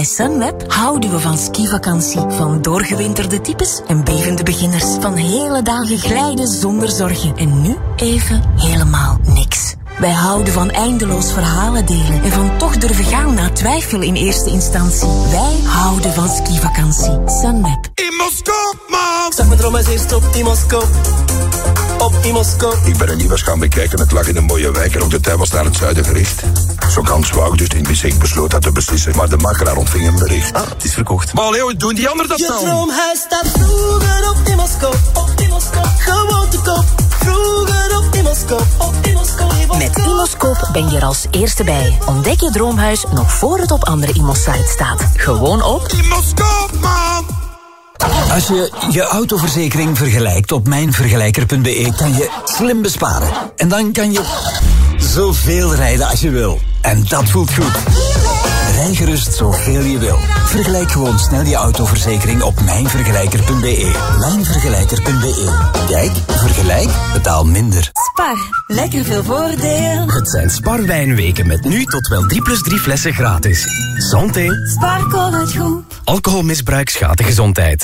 Bij Sunweb houden we van skivakantie. Van doorgewinterde types en bevende beginners. Van hele dagen glijden zonder zorgen. En nu even helemaal niks. Wij houden van eindeloos verhalen delen en van toch durven gaan na twijfel in eerste instantie. Wij houden van skivakantie. Sunweb. Imoscoop, man! Zag mijn droom eens eerst op Imoscoop. Op Imoscoop. Ik ben er niet eens gaan bekijken, het lag in een mooie wijk en ook de tuin was naar het zuiden gericht. Zo kans wou ik dus in Bissek besloot dat te beslissen, maar de makelaar ontving een bericht. Ah, het is verkocht. Maar Leo, doen die anderen dat Je dan? droomhuis staat vroeger op Imoscoop. Op Imoscoop. Gewoon te koop. Vroeger op Imoscoop. Op Imoscoop. Met Imoscoop ben je er als eerste bij. Ontdek je droomhuis nog voor het op andere Imos-sites staat. Gewoon op Imoscoop, man! Als je je autoverzekering vergelijkt op mijnvergelijker.be, kan je slim besparen. En dan kan je zoveel rijden als je wil. En dat voelt goed. Rij gerust zoveel je wil. Vergelijk gewoon snel je autoverzekering op mijnvergelijker.be. Mijnvergelijker.be. Kijk, vergelijk, betaal minder. Spar, lekker veel voordeel. Het zijn Sparwijnweken met nu tot wel 3+3 flessen gratis. Santé. Spar, kom het goed. Alcoholmisbruik schaadt de gezondheid.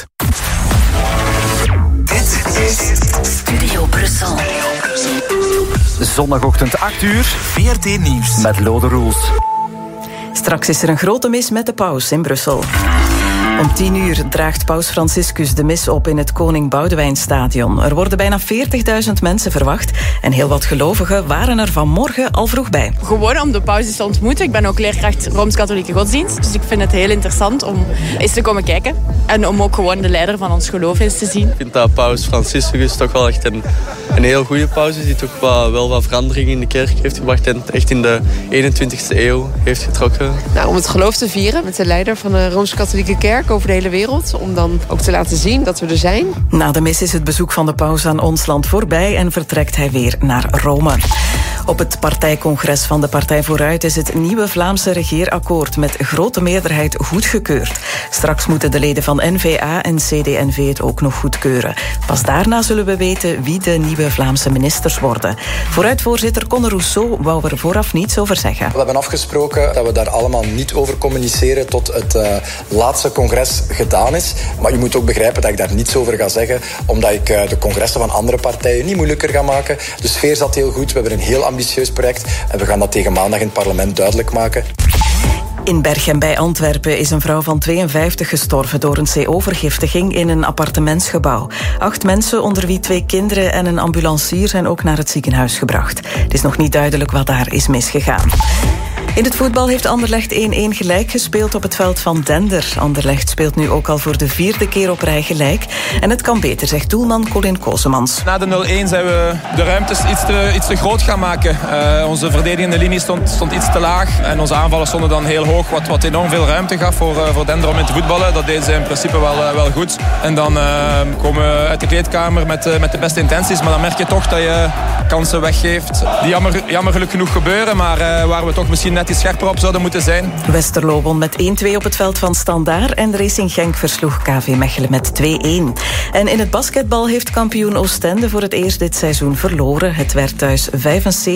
Dit is Studio Brussel. Zondagochtend 8 uur. VRT Nieuws. Met Lode Roels. Straks is er een grote mis met de paus in Brussel. Om 10 uur draagt paus Franciscus de mis op in het Koning Boudewijnstadion. Er worden bijna 40.000 mensen verwacht en heel wat gelovigen waren er vanmorgen al vroeg bij. Gewoon om de paus eens te ontmoeten. Ik ben ook leerkracht Rooms-Katholieke Godsdienst, dus ik vind het heel interessant om eens te komen kijken. En om ook gewoon de leider van ons geloof eens te zien. Ik vind dat paus Franciscus toch wel echt een heel goede paus is, die toch wel wat verandering in de kerk heeft gebracht en echt in de 21e eeuw heeft getrokken. Nou, om het geloof te vieren met de leider van de Rooms-Katholieke Kerk over de hele wereld. Om dan ook te laten zien dat we er zijn. Na de mis is het bezoek van de paus aan ons land voorbij en vertrekt hij weer naar Rome. Op het partijcongres van de Partij Vooruit is het nieuwe Vlaamse regeerakkoord met grote meerderheid goedgekeurd. Straks moeten de leden van N-VA en CD&V het ook nog goedkeuren. Pas daarna zullen we weten wie de nieuwe Vlaamse ministers worden. Vooruitvoorzitter Conor Rousseau wou er vooraf niets over zeggen. We hebben afgesproken dat we daar allemaal niet over communiceren tot het laatste congres gedaan is. Maar je moet ook begrijpen dat ik daar niets over ga zeggen, omdat ik de congressen van andere partijen niet moeilijker ga maken. De sfeer zat heel goed, we hebben een heel ambitieus project en we gaan dat tegen maandag in het parlement duidelijk maken. In Berchem bij Antwerpen is een vrouw van 52 gestorven door een CO-vergiftiging in een appartementsgebouw. 8 mensen, onder wie 2 kinderen en een ambulancier, zijn ook naar het ziekenhuis gebracht. Het is nog niet duidelijk wat daar is misgegaan. In het voetbal heeft Anderlecht 1-1 gelijk gespeeld op het veld van Dender. Anderlecht speelt nu ook al voor de 4e keer op rij gelijk. En het kan beter, zegt doelman Colin Kosemans. Na de 0-1 zijn we de ruimtes iets te groot gaan maken. Onze verdedigende linie stond iets te laag. En onze aanvallen stonden dan heel hoog, wat enorm veel ruimte gaf voor Dender om in te voetballen. Dat deden ze in principe wel goed. En dan komen we uit de kleedkamer met de beste intenties. Maar dan merk je toch dat je kansen weggeeft die jammerlijk genoeg gebeuren. Maar waar we toch misschien net iets scherper op zouden moeten zijn. Westerlo won met 1-2 op het veld van Standaard en Racing Genk versloeg KV Mechelen met 2-1. En in het basketbal heeft kampioen Oostende voor het eerst dit seizoen verloren. Het werd thuis 75-79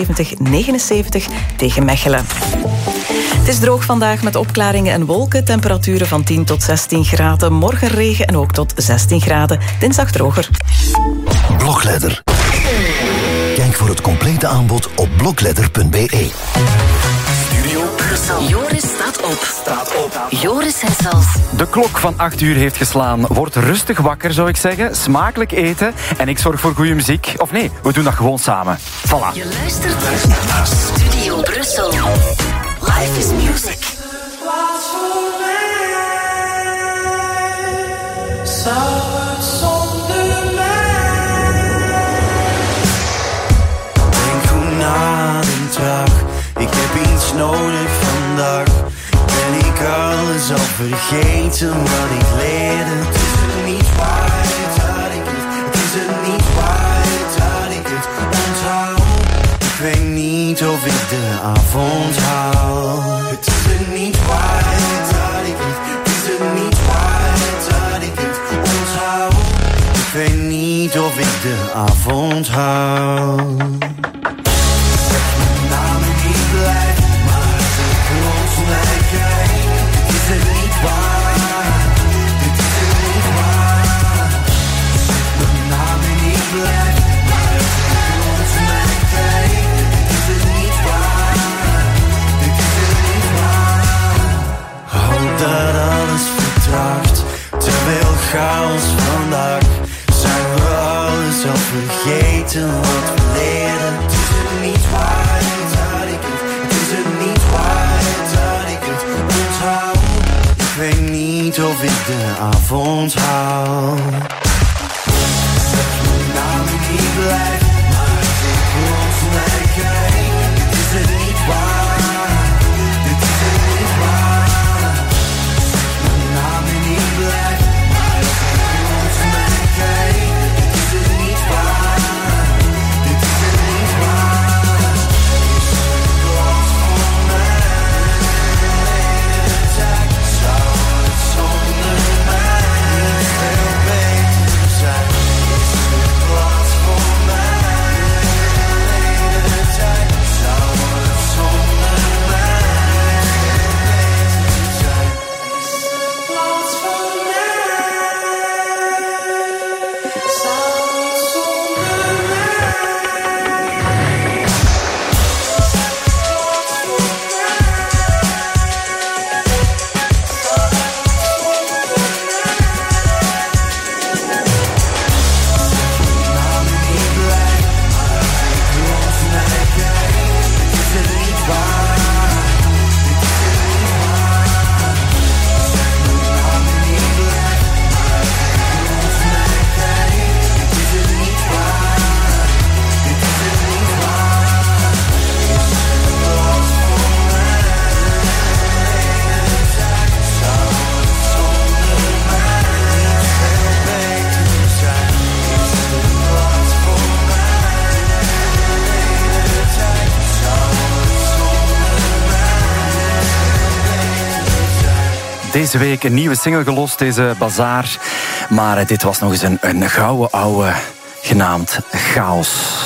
tegen Mechelen. Het is droog vandaag met opklaringen en wolken. Temperaturen van 10 tot 16 graden. Morgen regen en ook tot 16 graden. Dinsdag droger. Blokledder. Kijk voor het complete aanbod op blokledder.be. Studio Brussel. Joris staat op. Joris Hessels. De klok van 8 uur heeft geslaan. Word rustig wakker, zou ik zeggen. Smakelijk eten. En ik zorg voor goede muziek. Of nee, we doen dat gewoon samen. Voilà. Je luistert naar Studio Brussel. Life is music. Denk goed na de dag. Ik heb iets nodig vandaag. Ben ik alles al vergeten wat ik leerde? Het is er niet waard dat ik het. Het is er niet waard dat ik het onthoud. Ik weet niet of ik de avond haal. Het is er niet waard dat ik het. Het is er niet waard dat ik het onthoud. Ik weet niet of ik de avond haal. Namen niet blij, maar de grond blijft jij. Het is er niet vergeten wat we leerden. Het is het niet waard dat ik het is het niet waard dat ik het onthoud. Ik weet niet of ik de avond hou. Mijn naam niet blijft, maar als ik rond mij kijk, dit is het niet waar, dit is het niet waar. Mijn naam niet blijft, maar als ik rond mij kijk, dit is het niet waar, dit is het niet waar. Is het blad voor mij, de tijd zou het zonder mij veel beter zijn. Is het blad voor mij, de tijd zou het zonder mij veel beter zijn. Is het blad voor mij, zou het zonder Deze week een nieuwe single gelost, deze Bazaar. Maar dit was nog eens een gouden ouwe, genaamd Chaos.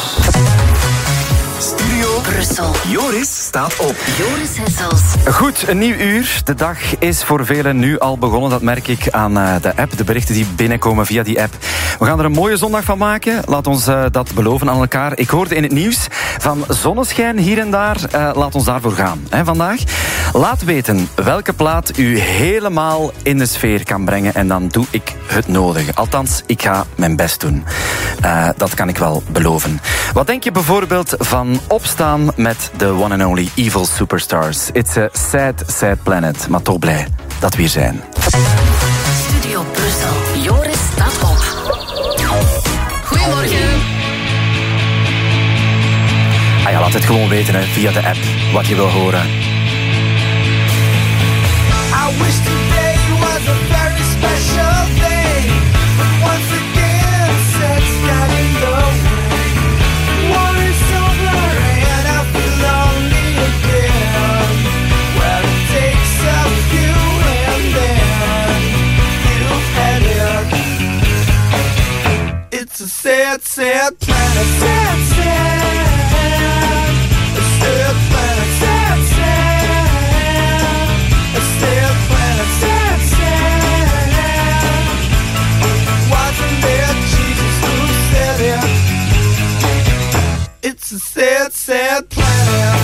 Studio Brussel. Joris staat op. Joris Hessels. Goed, een nieuw uur. De dag is voor velen nu al begonnen. Dat merk ik aan de app, de berichten die binnenkomen via die app. We gaan er een mooie zondag van maken. Laat ons dat beloven aan elkaar. Ik hoorde in het nieuws van zonneschijn hier en daar. Laat ons daarvoor gaan vandaag. Laat weten welke plaat u helemaal in de sfeer kan brengen. En dan doe ik het nodige. Althans, ik ga mijn best doen. Dat kan ik wel beloven. Wat denk je bijvoorbeeld van opstaan met de one and only Evil Superstars? It's a sad, sad planet. Maar toch blij dat we hier zijn. Studio Brussel. Joris staat op. Goedemorgen. Ah ja, laat het gewoon weten via de app wat je wil horen. I wish today was a very special day, but once again sets got in the way. War is so blurry and I feel lonely again. Well, it takes a few and then you've had it. It's a sad, sad planet, sad, sad. A sad planet, sad, sad. A sad planet, sad, sad. Wasn't there Jesus who said it? It's a sad, sad planet.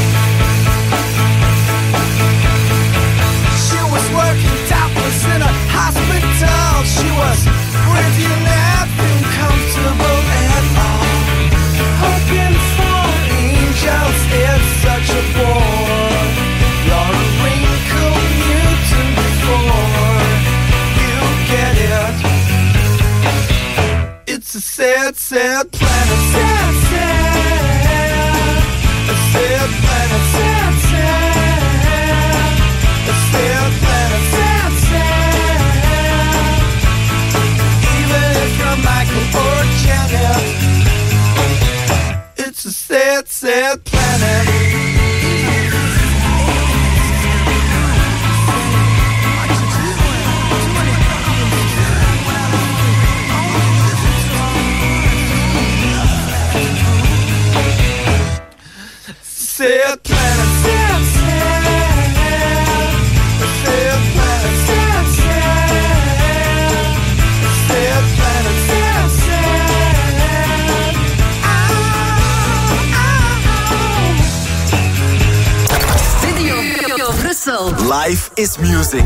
She was working topless in a hospital. She was really nothing comfortable at all. Hoping for angels, it's such a bore. You're a wrinkle mutant before you get it. It's a sad, sad planet, sad, sad. A sad planet, sad, sad. A sad planet, sad, sad. Even if you're Michael or Janet, it's a sad, sad planet. Sad planet, sad, sad. Sad planet, sad, sad. Sad planet, sad, sad. Studio Brussel. Life is music.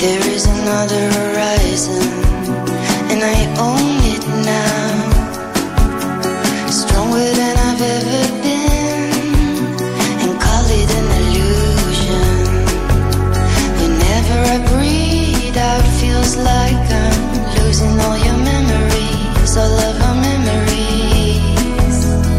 There is another horizon, and I own it now. Stronger than I've ever been, and call it an illusion. Whenever I breathe out, feels like I'm losing all your memories, all of our memories.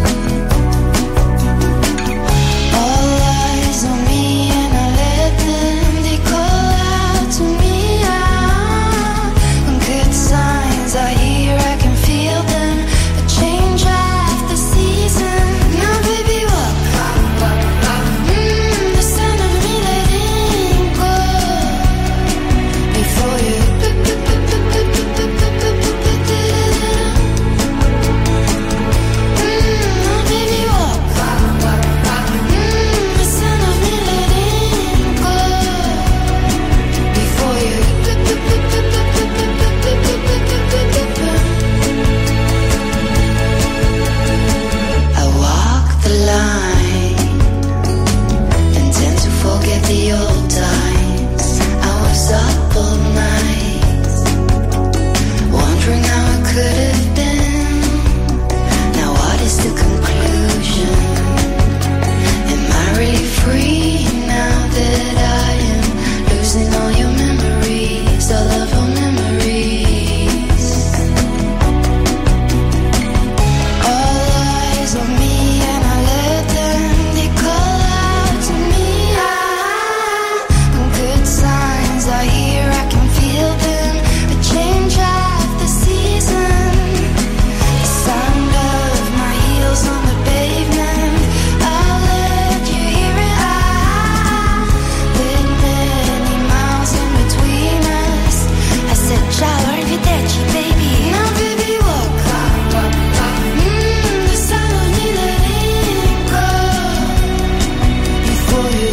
All eyes on me, and I let them, they call out to me. When good signs are here, I can feel them. A change of the season. Now baby, walk. The sound of me letting go before you. The old times, I was up all night, wondering how it could have been. Now what is the conclusion? Am I really free now that I am losing all your memories, all of our memories? All eyes on me, and I let them, they call out to me. Signs are here, I can feel them. A change of the season. The sound of my heels on the pavement. I'll let you hear it. With many miles in between us, I said ciao, arrivederci, baby. Now baby, walk. The sound of me letting go before you.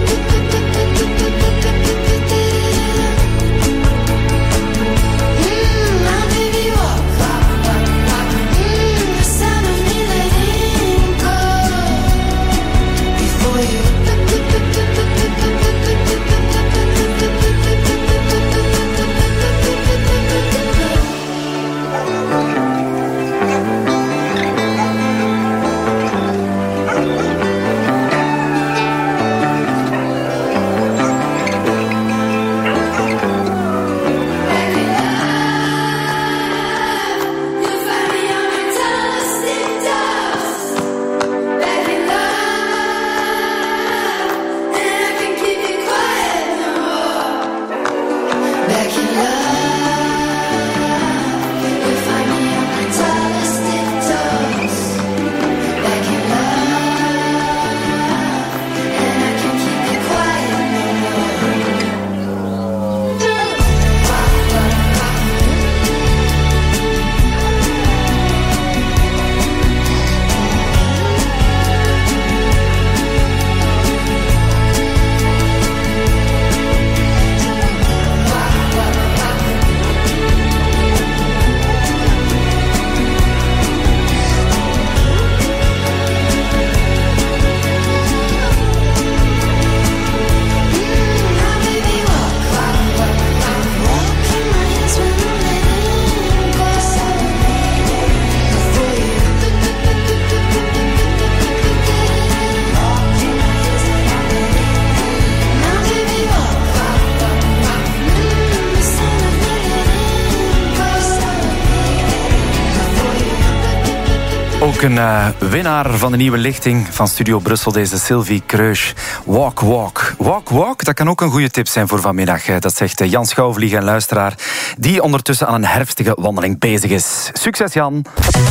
Ook een winnaar van de nieuwe lichting van Studio Brussel, deze Sylvie Kreusch. Walk, walk. Walk, walk, dat kan ook een goede tip zijn voor vanmiddag. Dat zegt Jan Schouwvlieg, een luisteraar die ondertussen aan een herfstige wandeling bezig is. Succes, Jan.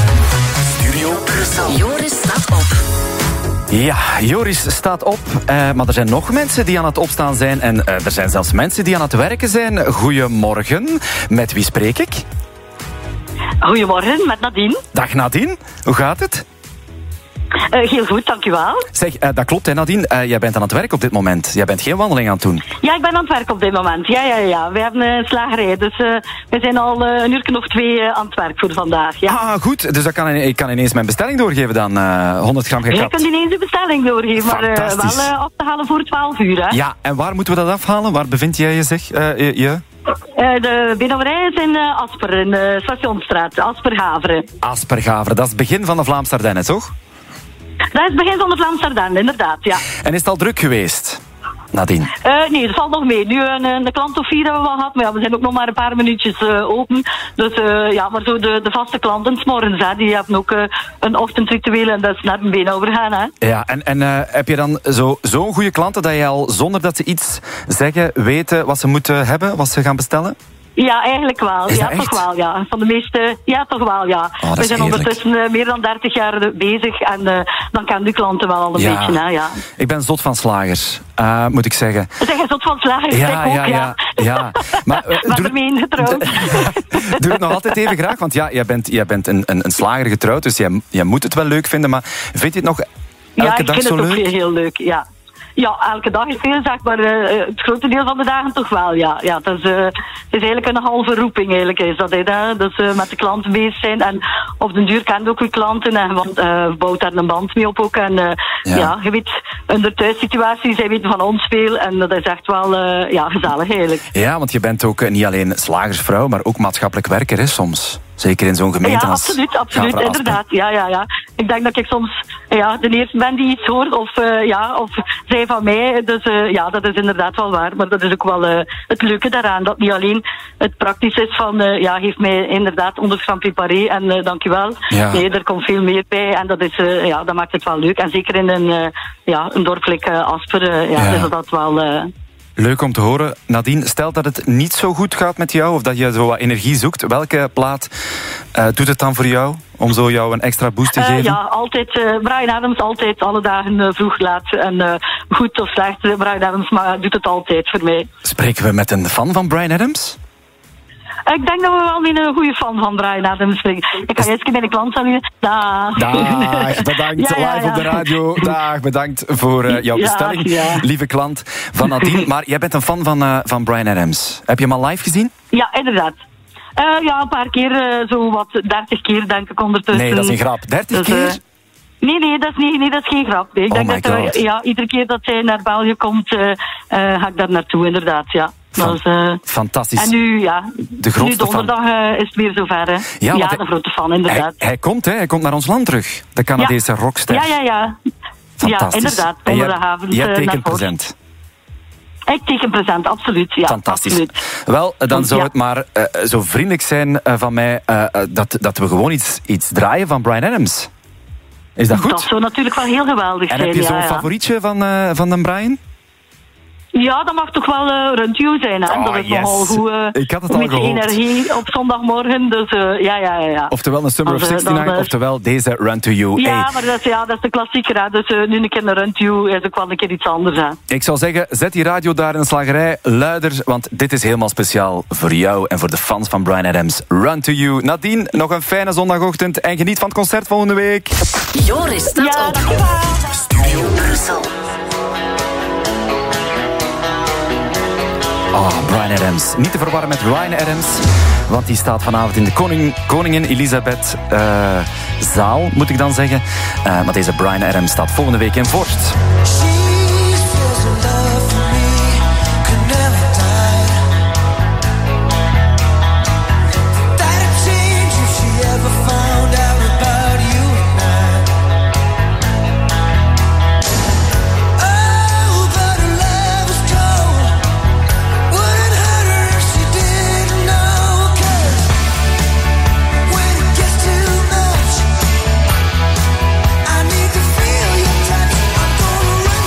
Studio Brussel. Joris staat op. Ja, Joris staat op, maar er zijn nog mensen die aan het opstaan zijn en er zijn zelfs mensen die aan het werken zijn. Goedemorgen, met wie spreek ik? Goedemorgen, met Nadine. Dag Nadine, hoe gaat het? Heel goed, dankjewel. Zeg, dat klopt hè Nadine, jij bent aan het werk op dit moment. Jij bent geen wandeling aan het doen. Ja, ik ben aan het werk op dit moment. Ja. We hebben een slagerij, dus we zijn al een uur of 2 aan het werk voor vandaag. Ja. Ah, goed. Dus ik kan ineens mijn bestelling doorgeven dan. 100 gram gekapt. Je kunt ineens de bestelling doorgeven, maar wel af te halen voor 12 uur. Hè? Ja, en waar moeten we dat afhalen? Waar bevind jij je zich? De binnenwerij is in Asper, in de Stationsstraat. Asper-Gaveren. Asper-Gaveren, dat is het begin van de Vlaamse Ardennen, toch? Dat is het begin van de Vlaamse Ardennen, inderdaad, ja. En is het al druk geweest, Nadine? Nee, dat valt nog mee. Nu een klant of 4 hebben we al gehad, maar ja, we zijn ook nog maar een paar minuutjes open. Dus maar zo de vaste klanten 's morgens, hè, die hebben ook een ochtendritueel en dat is naar een been overgaan. Hè. Ja, en heb je dan zo'n goede klanten dat je al zonder dat ze iets zeggen, weten wat ze moeten hebben, wat ze gaan bestellen? Ja, eigenlijk wel. Is ja, dat toch echt? wel, ja. Van de meeste, ja, toch wel, ja. Oh, we zijn ondertussen meer dan 30 jaar bezig en dan kennen die klanten wel al een beetje, hè, ja. Ik ben zot van slagers, moet ik zeggen. Zeg je zot van slagers? Ja. Maar ermee ingetrouwd. Doe het nog altijd even graag, want ja, jij bent een slager getrouwd, dus jij moet het wel leuk vinden, maar vind je het nog elke dag zo leuk? Ja, ik vind het ook heel leuk, ja. Ja, elke dag is veel zaak, maar het grote deel van de dagen toch wel, ja. Ja, het is eigenlijk een halve roeping, eigenlijk is dat, hè. Dus met de klanten bezig zijn en op den duur kent ook uw klanten en bouwt daar een band mee op ook. En ja, je weet, in de thuissituatie, zij weten van ons veel en dat is echt wel gezellig eigenlijk. Ja, want je bent ook niet alleen slagersvrouw, maar ook maatschappelijk werker, hè, soms. Zeker in zo'n gemeente als absoluut, inderdaad. Ja. Ik denk dat ik soms de eerste ben die iets hoort of zij van mij. Dus dat is inderdaad wel waar. Maar dat is ook wel het leuke daaraan. Dat niet alleen het praktisch is van geef mij inderdaad 100 gram preparé en dankjewel. Ja. Nee, er komt veel meer bij en dat is dat maakt het wel leuk. En zeker in een dorp like Asper is dat wel... Leuk om te horen. Nadine, stel dat het niet zo goed gaat met jou of dat je zo wat energie zoekt. Welke plaat doet het dan voor jou om zo jou een extra boost te geven? Ja, altijd. Bryan Adams, altijd. Alle dagen vroeg, laat. En goed of slecht, Bryan Adams doet het altijd voor mij. Spreken we met een fan van Bryan Adams? Ik denk dat we wel met een goede fan van Bryan Adams spreken. Ik ga eerst bij de klant salueren. Dag, bedankt. Live op de radio. Dag, bedankt voor jouw bestelling. Ja. Lieve klant van Nadine. Maar jij bent een fan van Bryan Adams. Heb je hem al live gezien? Ja, inderdaad. Een paar keer, zo wat 30 keer denk ik ondertussen. Nee, dat is een grap. 30 keer? Nee, dat is geen grap. Nee. Ik denk dat iedere keer dat zij naar België komt, ga ik daar naartoe, inderdaad, ja. Fantastisch. En nu, de grootste nu donderdag is het weer zover, hè. Ja, de grote fan, inderdaad. Hij komt naar ons land terug, de Canadese rockster. Ja. Fantastisch. Ja, inderdaad, donderdagavond. Jij tekent present. Ik teken present, absoluut. Ja, fantastisch. Absoluut. Wel, dan zou het maar zo vriendelijk zijn van mij dat we gewoon iets draaien van Bryan Adams. Is dat goed? Dat zou natuurlijk wel heel geweldig zijn. En heb je zo'n favorietje van de Bryan? Ja, dat mag toch wel Run To You zijn, hè? Dat is nogal goed. Ik had het al met gehoopt. Energie op zondagmorgen, dus ja. Oftewel een Summer of 69, oftewel deze Run To You. Ja, maar dat is de klassieker, hè? Dus nu een keer een Run To You is ook wel een keer iets anders, hè? Ik zou zeggen, zet die radio daar in de slagerij luider, want dit is helemaal speciaal voor jou en voor de fans van Bryan Adams. Run To You. Nadine, nog een fijne zondagochtend en geniet van het concert volgende week. Joris staat op. Studio Brussel. Bryan Adams. Niet te verwarren met Ryan Adams, want die staat vanavond in de Koningin Elisabeth zaal, moet ik dan zeggen. Maar deze Bryan Adams staat volgende week in Vorst. I need to feel your touch. I'm gonna run.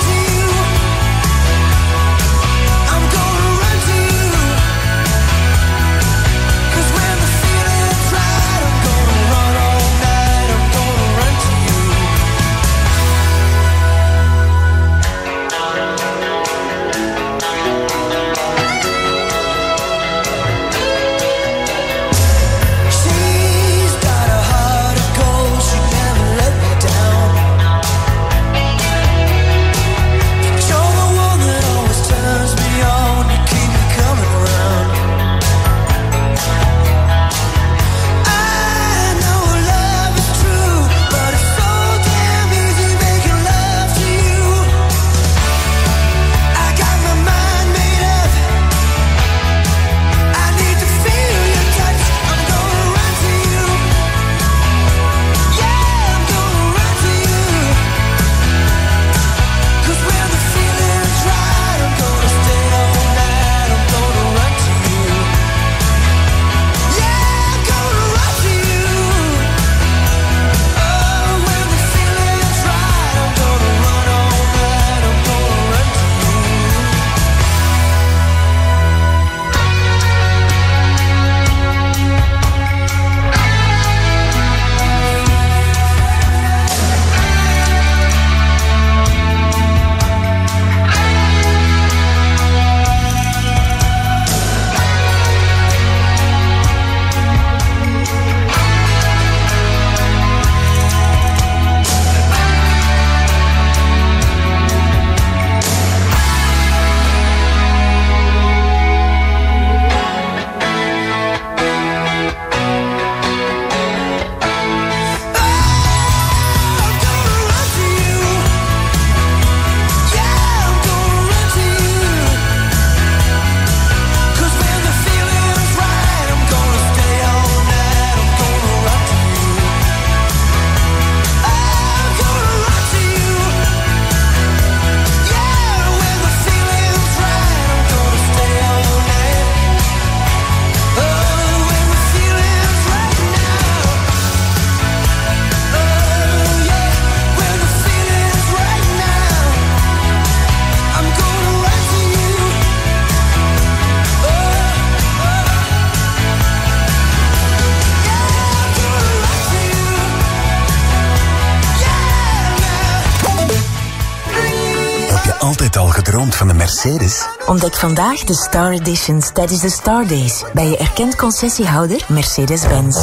van de Mercedes? Ontdek vandaag de Star Editions tijdens de Star Days bij je erkend concessiehouder Mercedes-Benz.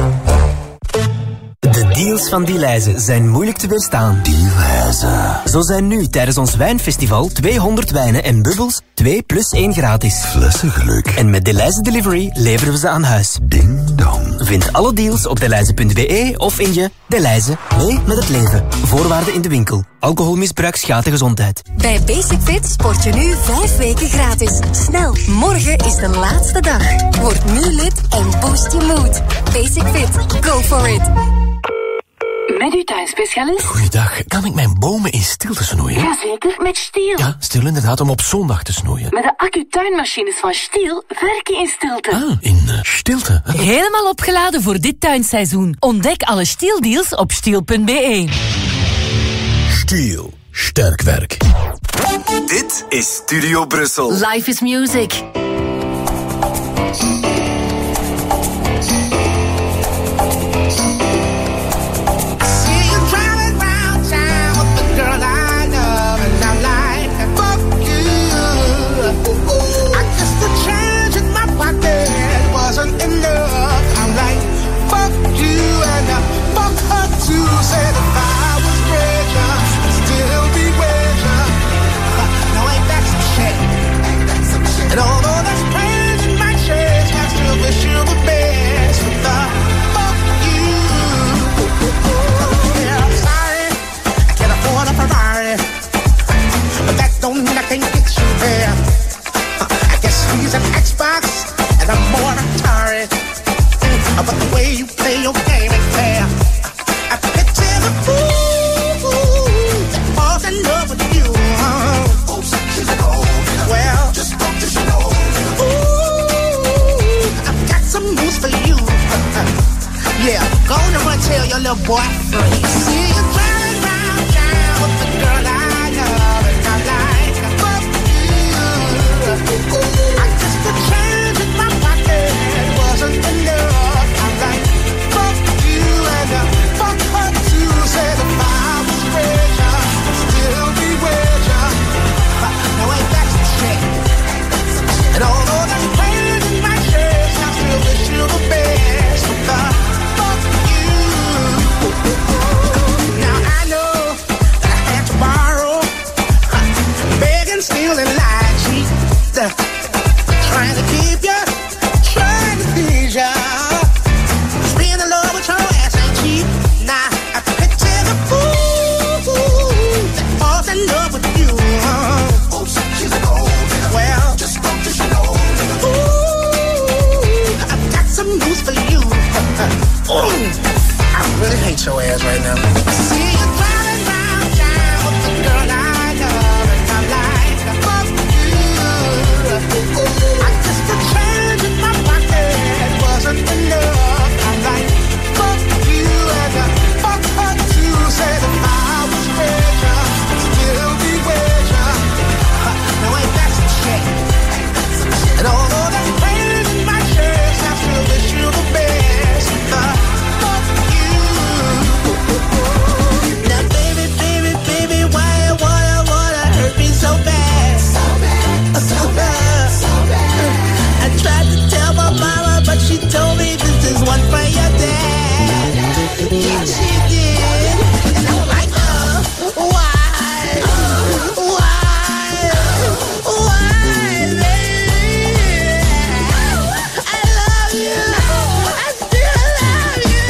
De deals van Delhaize zijn moeilijk te weerstaan. Delhaize. Zo zijn nu tijdens ons wijnfestival 200 wijnen en bubbels 2 plus 1 gratis. Flessengeluk. En met Delhaize Delivery leveren we ze aan huis. Ding dong. Vind alle deals op delhaize.be of in je Delhaize. Mee met het leven. Voorwaarden in de winkel. Alcoholmisbruik schaadt de gezondheid. Bij Basic Fit sport je nu 5 weken gratis. Snel, morgen is de laatste dag. Word nu lid en boost je mood. Basic Fit, go for it. Met uw tuinspecialist? Goeiedag, kan ik mijn bomen in stilte snoeien? Jazeker, met Stiel. Ja, Stiel inderdaad, om op zondag te snoeien. Met de accu-tuinmachines van Stiel werk je in stilte. Ah, in stilte. Helemaal opgeladen voor dit tuinseizoen. Ontdek alle Stiel-deals op stiel.be. Stiel, sterk werk. Dit is Studio Brussel. Life is music. And although there's pain in my chest, I still wish you the best. With the fuck you. Yeah, I'm sorry, I can't afford a Ferrari, but that don't mean I can't get you there. I guess he's an Xbox and I'm more Atari. But the way you play your game ain't fair. I picture the fool that falls in love with you. Oh, she's an old. Well, just I've got some news for you. Yeah, go on and run tell your little boy free. See you driving round town with the girl I love, and I'm like, fuck you. I guess the change in my pocket wasn't enough. I'm like, fuck you and fuck her too. Said if I was richer, I'd still be with ya. Now ain't that some shit? And although there's pain in my chest, I still wish you the best. With the fuck you. Now I know that I had to borrow, beg and steal and lie, cheat, trying to keep you, trying to please ya. Being in love with your ass ain't cheap. Nah, I picture the fool that falls in love with you. Oh, she's an old nigga. Well, just don't you know, nigga. Ooh, I've got some news for you. I really hate your ass right now. See you driving round town with the girl I love, and I'm like, fuck you. I guess the change in my pocket wasn't enough. I'm like, fuck you and fuck her too. Said if I was richer, I'd still be with ya. Now ain't that some shit? And although there's pain in my chest, I still wish you the best. The fuck you. Now baby, baby, baby, why you wanna hurt me so bad? So bad, so bad, so bad. I tried to tell my mama, but she told me this is one for your dad. Yeah, she did. And I'm like, why? Why, baby? I love you. I still love you.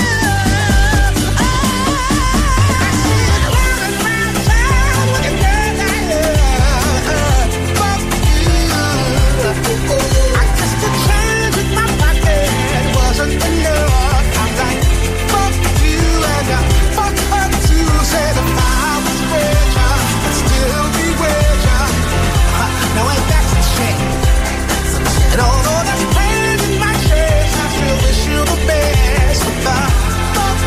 I see you driving round town with a girl I love. Fuck you. I guess the change in my pocket wasn't enough. I'm like, fuck you and fuck her too. Said if I was richer, I'd still be with ya. Now ain't that some shit? And although there's pain in my chest, I still wish you the best. With the fuck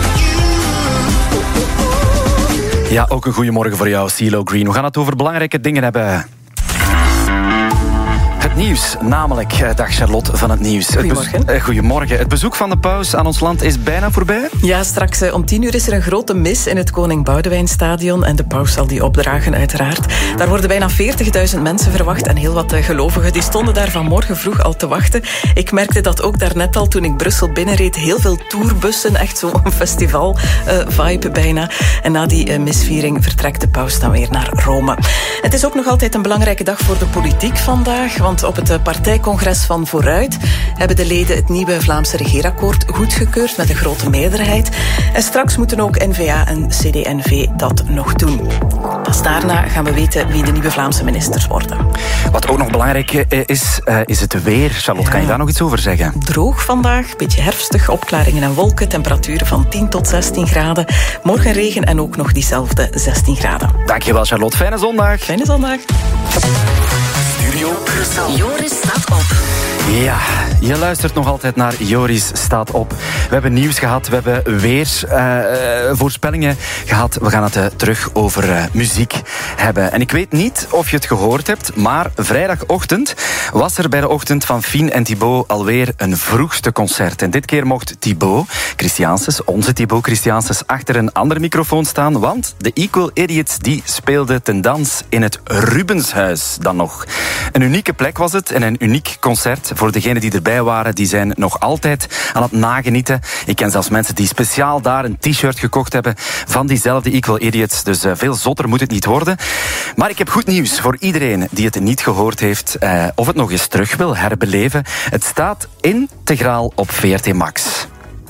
you. Ja, ook een goeiemorgen voor jou, CeeLo Green. We gaan het over belangrijke dingen hebben. Het nieuws. Namelijk, dag Charlotte van het nieuws. Goedemorgen. Goedemorgen. Het bezoek van de paus aan ons land is bijna voorbij. Ja, straks om 10 uur is er een grote mis in het Koning Boudewijnstadion. En de paus zal die opdragen, uiteraard. Daar worden bijna 40.000 mensen verwacht. En heel wat gelovigen die stonden daar vanmorgen vroeg al te wachten. Ik merkte dat ook daarnet al toen ik Brussel binnenreed. Heel veel tourbussen, echt zo'n festival-vibe bijna. En na die misviering vertrekt de paus dan weer naar Rome. Het is ook nog altijd een belangrijke dag voor de politiek vandaag. Want op het partijcongres van Vooruit hebben de leden het nieuwe Vlaamse regeerakkoord goedgekeurd met een grote meerderheid. En straks moeten ook N-VA en CD&V dat nog doen. Pas daarna gaan we weten wie de nieuwe Vlaamse ministers worden. Wat ook nog belangrijk is het weer. Charlotte, kan je daar nog iets over zeggen? Droog vandaag, beetje herfstig, opklaringen en wolken, temperaturen van 10 tot 16 graden. Morgen regen en ook nog diezelfde 16 graden. Dankjewel Charlotte, fijne zondag. Fijne zondag. Studio Brussel. Joris staat op. Ja, je luistert nog altijd naar Joris staat op. We hebben nieuws gehad, we hebben weersvoorspellingen gehad. We gaan het terug over muziek hebben. En ik weet niet of je het gehoord hebt, maar vrijdagochtend was er bij de ochtend van Fien en Thibaut alweer een vroegste concert. En dit keer mocht Thibaut Christianses, onze Thibaut Christianses, achter een ander microfoon staan, want de Equal Idiots die speelden ten dans in het Rubenshuis dan nog. Een unieke plek was het en een uniek concert. Voor degenen die erbij waren, die zijn nog altijd aan het nagenieten. Ik ken zelfs mensen die speciaal daar een t-shirt gekocht hebben van diezelfde Equal Idiots. Dus veel zotter moet het niet worden. Maar ik heb goed nieuws voor iedereen die het niet gehoord heeft of het nog eens terug wil herbeleven. Het staat integraal op VRT Max.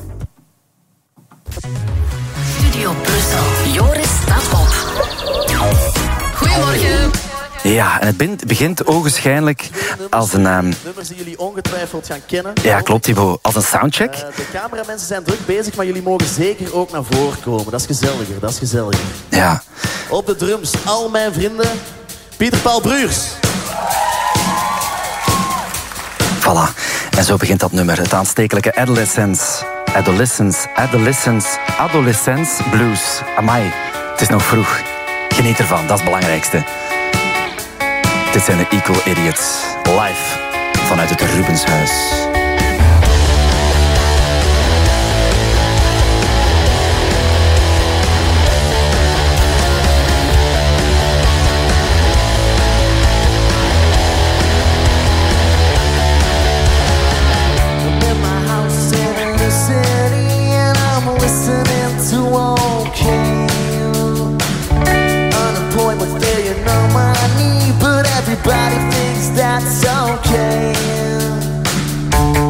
Studio Brussel. Joris staat op. Goedemorgen. Ja, en het begint ogenschijnlijk als een... Nummers die jullie ongetwijfeld gaan kennen. Ja, klopt Thibaut. Als een soundcheck. De cameramensen zijn druk bezig, maar jullie mogen zeker ook naar voren komen. Dat is gezelliger, dat is gezelliger. Ja. Op de drums, al mijn vrienden, Pieter Paul Bruurs. Voilà. En zo begint dat nummer. Het aanstekelijke Adolescence Blues. Amai, het is nog vroeg. Geniet ervan, dat is het belangrijkste. Dit zijn de Equal Idiots, live vanuit het Rubenshuis. Everybody thinks that's okay.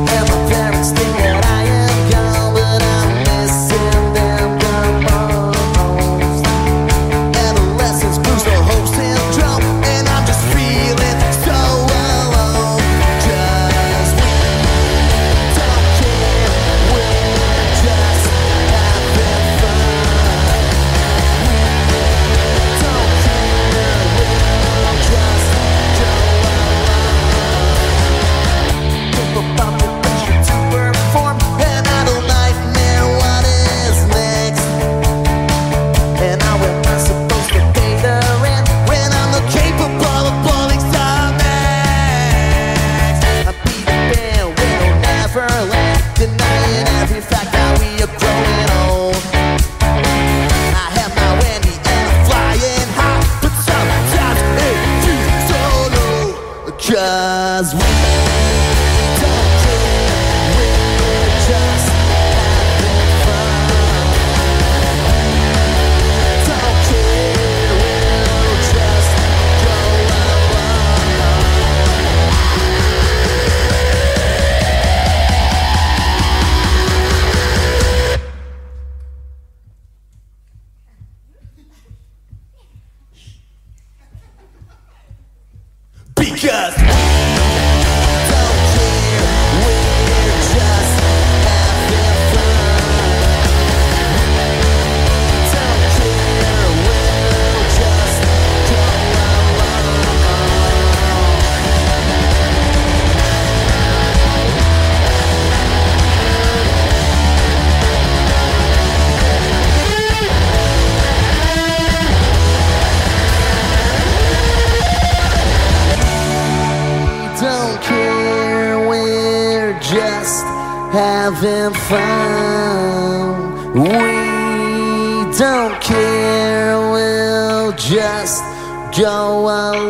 care, we're just having fun. We don't care, we'll just go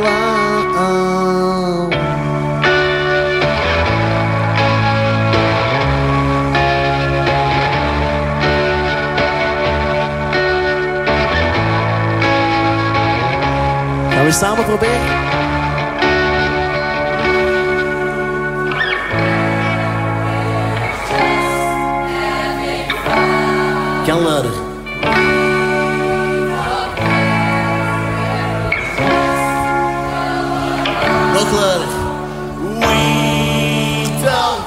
along. Gaan we samen proberen? Kan luider. Nog luider. We don't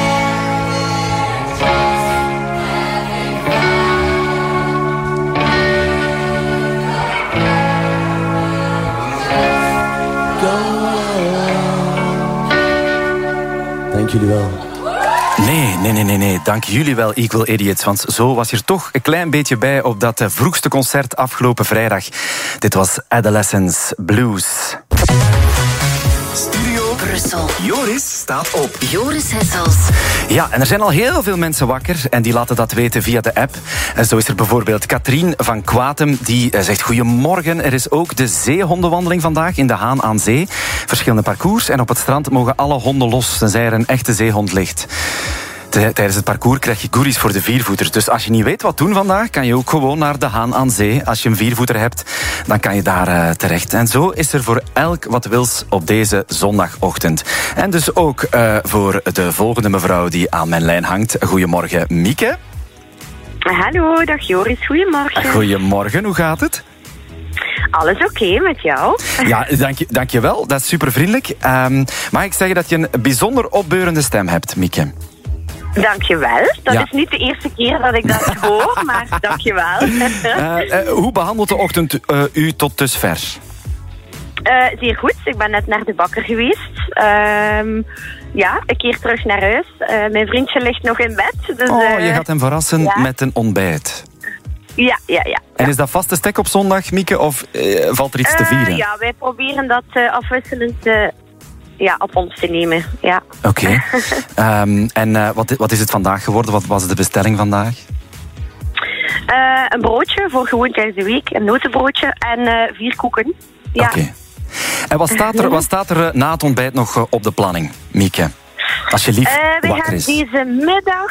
Dank jullie wel. Nee. Dank jullie wel, Equal Idiots. Want zo was je er toch een klein beetje bij op dat vroegste concert afgelopen vrijdag. Dit was Adolescence Blues. Studio Brussel. Joris staat op. Joris Hessels. Ja, en er zijn al heel veel mensen wakker en die laten dat weten via de app. En zo is er bijvoorbeeld Katrien van Kwatem, die zegt goedemorgen. Er is ook de zeehondenwandeling vandaag in de Haan aan Zee. Verschillende parcours en op het strand mogen alle honden los, tenzij er een echte zeehond ligt. Tijdens het parcours krijg je goodies voor de viervoeters. Dus als je niet weet wat doen vandaag, kan je ook gewoon naar de Haan aan Zee. Als je een viervoeter hebt, dan kan je daar terecht. En zo is er voor elk wat wils op deze zondagochtend. En dus ook voor de volgende mevrouw die aan mijn lijn hangt. Goedemorgen, Mieke. Hallo, dag Joris. Goedemorgen. Goedemorgen, hoe gaat het? Alles oké met jou? Ja, dank je wel. Dat is super vriendelijk. Mag ik zeggen dat je een bijzonder opbeurende stem hebt, Mieke? Dankjewel. Dat is niet de eerste keer dat ik dat hoor, maar dankjewel. Hoe behandelt de ochtend u tot dusver? Zeer goed. Ik ben net naar de bakker geweest. Een keer terug naar huis. Mijn vriendje ligt nog in bed. Dus, je gaat hem verrassen met een ontbijt. Ja. En is dat vaste stek op zondag, Mieke, of valt er iets te vieren? Ja, wij proberen dat afwisselend op ons te nemen. Ja. Oké. En wat is het vandaag geworden? Wat was de bestelling vandaag? Een broodje voor gewoon tijdens de week. Een notenbroodje en 4 koeken. Ja. Oké. En wat staat er na het ontbijt nog op de planning, Mieke? Als je lief wakker is. We gaan deze middag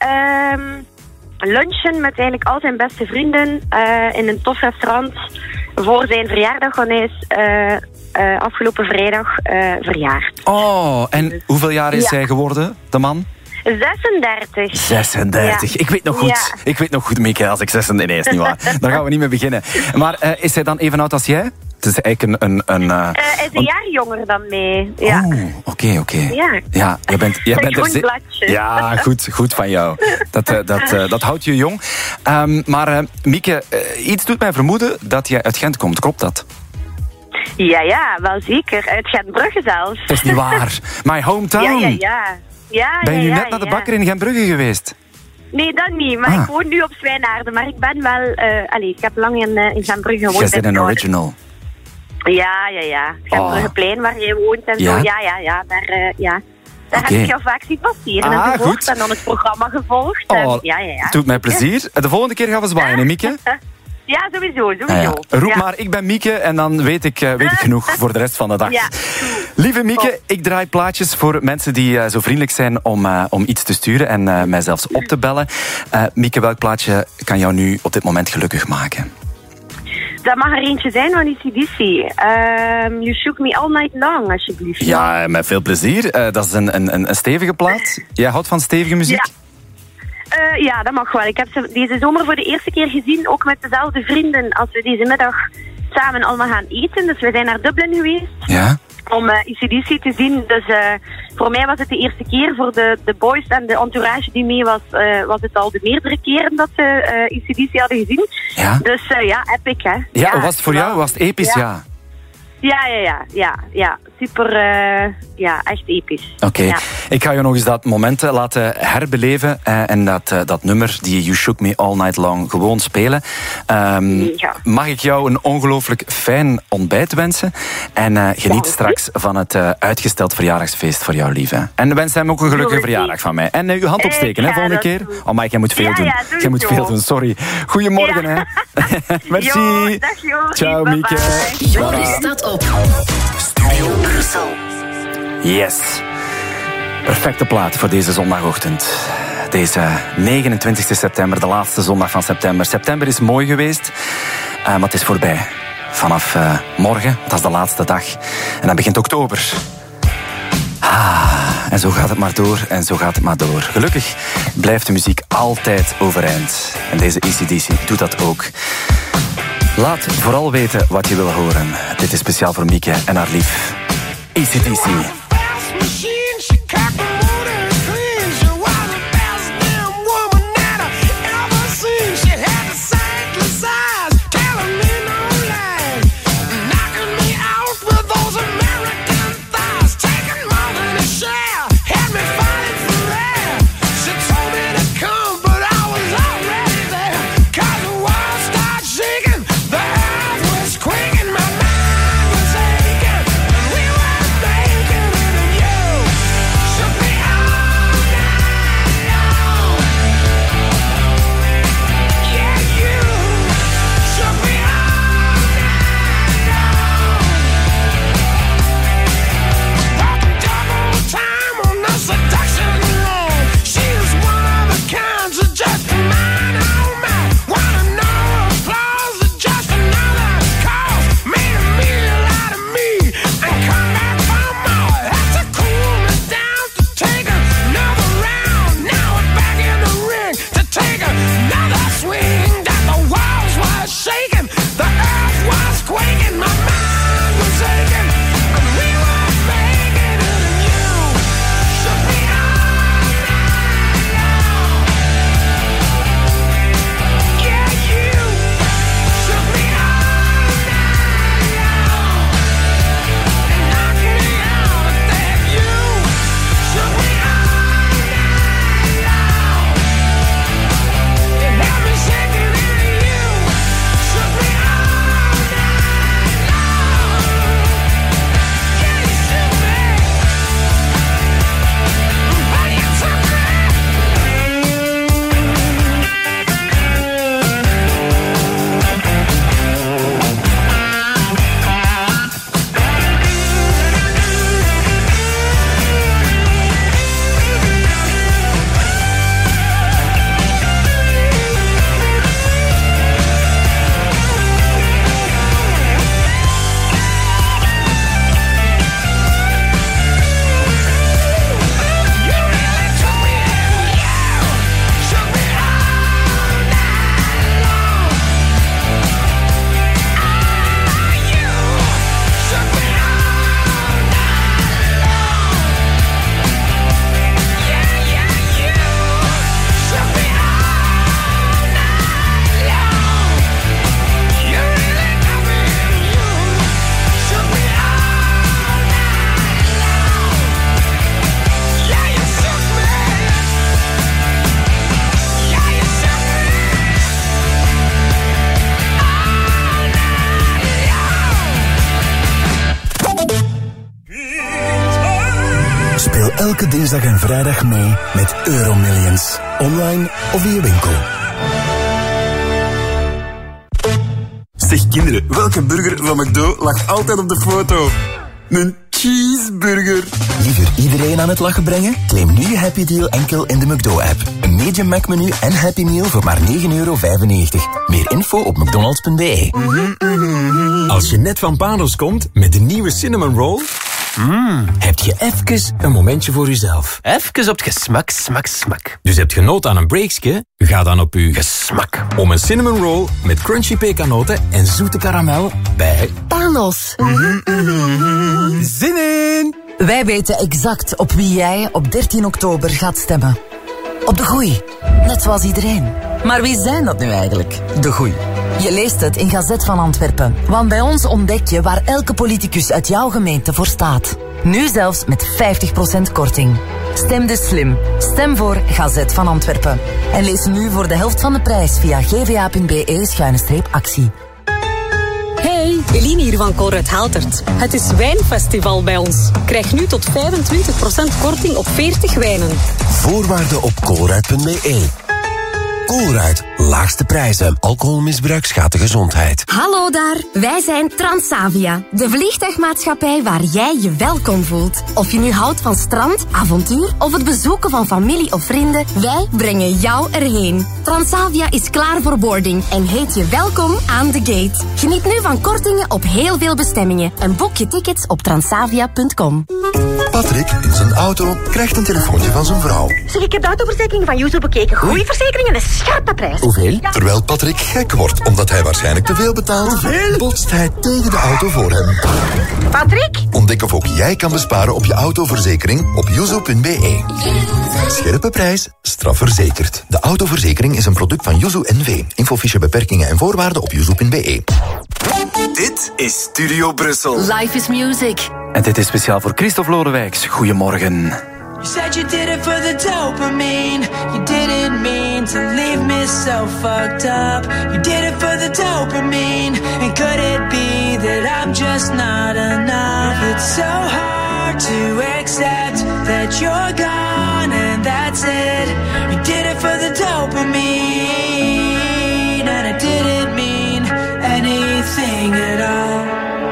lunchen met eigenlijk al zijn beste vrienden in een tof restaurant voor zijn verjaardag. Want hij is afgelopen vrijdag verjaard. Oh, en hoeveel jaar is hij geworden, de man? 36. 36. Ja. Ik weet nog goed, Mieke, als ik 36... Nee, is niet waar. Daar gaan we niet mee beginnen. Maar is hij dan even oud als jij? Het is eigenlijk een hij is een jaar jonger dan mij. Ja. Oh, oké. Ja, jij bent groen bladje. Ja, goed van jou. Dat houdt je jong. Maar Mieke, iets doet mij vermoeden dat jij uit Gent komt. Klopt dat? Ja, wel zeker. Uit Gentbrugge zelfs. Dat is niet waar. My hometown. Ja. Ben je nu net naar de bakker in Gentbrugge geweest? Nee, dat niet. Maar ik woon nu op Zwijnaarden. Maar ik ben wel... ik heb lang in Gentbrugge gewoond. Jij bent een original. Ja. Gentbruggeplein waar jij woont en zo. Ja. Daar heb ik jou vaak zien passeren enzovoort. En dan het programma gevolgd. Het doet mij plezier. De volgende keer gaan we zwaaien, hè, Mieke? Ja, sowieso. Roep maar, ik ben Mieke en dan weet ik genoeg voor de rest van de dag. Ja. Lieve Mieke, ik draai plaatjes voor mensen die zo vriendelijk zijn om iets te sturen en mij zelfs op te bellen. Mieke, welk plaatje kan jou nu op dit moment gelukkig maken? Dat mag er eentje zijn van ECDC. You Shook Me All Night Long, alsjeblieft. Ja, met veel plezier. Dat is een stevige plaat. Jij houdt van stevige muziek? Ja, dat mag wel. Ik heb ze deze zomer voor de eerste keer gezien, ook met dezelfde vrienden als we deze middag samen allemaal gaan eten. Dus we zijn naar Dublin geweest. Ja. Om ECDC te zien. Dus voor mij was het de eerste keer. Voor de boys en de entourage die mee was, was het al de meerdere keren dat ze ECDC hadden gezien. Ja. Dus epic, hè. Ja, was het voor jou? Was het episch? Ja. Ja. Super, echt episch. Oké. Ja. Ik ga je nog eens dat moment laten herbeleven en dat nummer, die You Shook Me All Night Long, gewoon spelen. Mag ik jou een ongelooflijk fijn ontbijt wensen en geniet straks van het uitgesteld verjaardagsfeest voor jou, lief. Hè? En wens hem ook een gelukkige verjaardag van mij. En uw hand opsteken, hè, volgende keer. Oh, Mike, jij moet veel doen. Jij moet veel doen, sorry. Goedemorgen, hè. Merci. Jo, dag Joris. Ciao, Mieke. Joris staat op. Studio Brussel. Yes. Perfecte plaat voor deze zondagochtend. Deze 29 september, de laatste zondag van september. September is mooi geweest, maar het is voorbij. Vanaf morgen, dat is de laatste dag. En dan begint oktober. En zo gaat het maar door en zo gaat het maar door. Gelukkig blijft de muziek altijd overeind. En deze AC/DC doet dat ook. Laat vooral weten wat je wil horen. Dit is speciaal voor Mieke en haar lief. AC/DC. Elke dinsdag en vrijdag mee met Euromillions. Online of in je winkel. Zeg kinderen, welke burger van McDo lag altijd op de foto? Een cheeseburger. Liever iedereen aan het lachen brengen? Claim nu je Happy Deal enkel in de McDo-app. Een medium Mac-menu en Happy Meal voor maar €9,95. Meer info op mcdonalds.be. Als je net van Panos komt met de nieuwe Cinnamon Roll, heb je even een momentje voor jezelf. Even op het gesmak, smak. Dus heb je nood aan een breakje? Ga dan op uw gesmak om een Cinnamon Roll met crunchy pekanoten en zoete karamel bij Panos. Zin in! Wij weten exact op wie jij op 13 oktober gaat stemmen. Op de goeie. Net zoals iedereen. Maar wie zijn dat nu eigenlijk? De goeie. Je leest het in Gazet van Antwerpen. Want bij ons ontdek je waar elke politicus uit jouw gemeente voor staat. Nu zelfs met 50% korting. Stem dus slim. Stem voor Gazet van Antwerpen. En lees nu voor de helft van de prijs via gva.be/actie. Hey, Eline hier van Colruyt Haltert. Het is wijnfestival bij ons. Krijg nu tot 25% korting op 40 wijnen. Voorwaarden op colruyt.be. Colruyt, laagste prijzen. Alcoholmisbruik schaadt de gezondheid. Hallo daar, wij zijn Transavia. De vliegtuigmaatschappij waar jij je welkom voelt. Of je nu houdt van strand, avontuur of het bezoeken van familie of vrienden, wij brengen jou erheen. Transavia is klaar voor boarding en heet je welkom aan de gate. Geniet nu van kortingen op heel veel bestemmingen en boek je tickets op transavia.com. Patrick in zijn auto krijgt een telefoontje van zijn vrouw. Zeg, ik heb de autoverzekering van Yuzu bekeken. Goeie verzekering en een scherpe prijs. Hoeveel? Ja. Terwijl Patrick gek wordt omdat hij waarschijnlijk te veel betaalt, botst hij tegen de auto voor hem. Patrick? Ontdek of ook jij kan besparen op je autoverzekering op yuzu.be. Scherpe prijs, strafverzekerd. De autoverzekering is een product van Yuzu NV. Infofiche beperkingen en voorwaarden op yuzu.be. Dit is Studio Brussel. Life is music. En dit is speciaal voor Christophe Lodewijks. Goedemorgen. You said you did it for the dopamine. You didn't mean to leave me so fucked up. You did it for the dopamine. And could it be that I'm just not enough? It's so hard to accept that you're gone and that's it. You did it for the dopamine. And it didn't mean anything at all.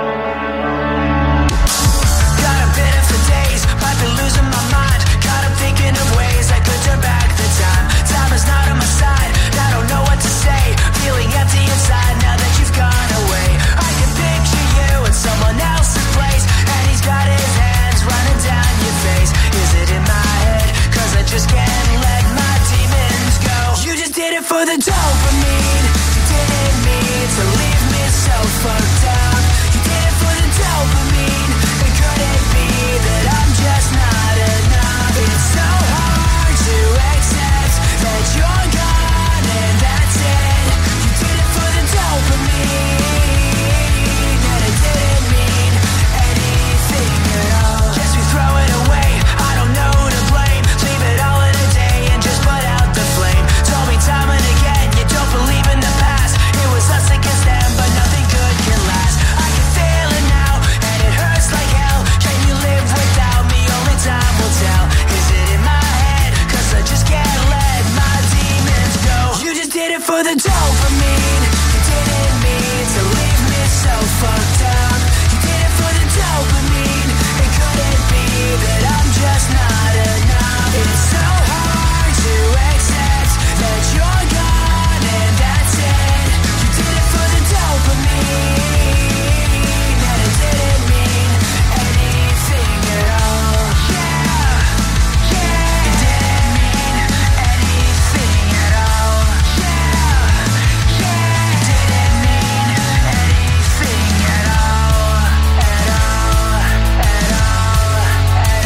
Just can't let my demons go. You just did it for the dopamine. You didn't mean to leave me so fucked up. You did it for the dopamine. And could it be that I'm just not enough? It's so hard to accept that you're gone and that's it. You did it for the dopamine. And it didn't mean anything at all. Guess we throw it away. I don't know who to blame. Leave it all in a day and just put out the flame. Told me time and again you don't believe in the past. It was us against them, but nothing good can last. I can feel it now and it hurts like hell. Can you live without me? Only time will tell. Is it in my head? Cause I just can't let my demons go. You just did it for the dopamine. You didn't mean to leave me so fucked up. You did it for the dopamine. And could it be that I'm just not enough? It's so hard to accept that you're gone and that's it. You did it for the dopamine. And it didn't mean anything at all. Yeah, yeah. It didn't mean anything at all. Yeah, yeah. It didn't mean anything at all. At all, at all, at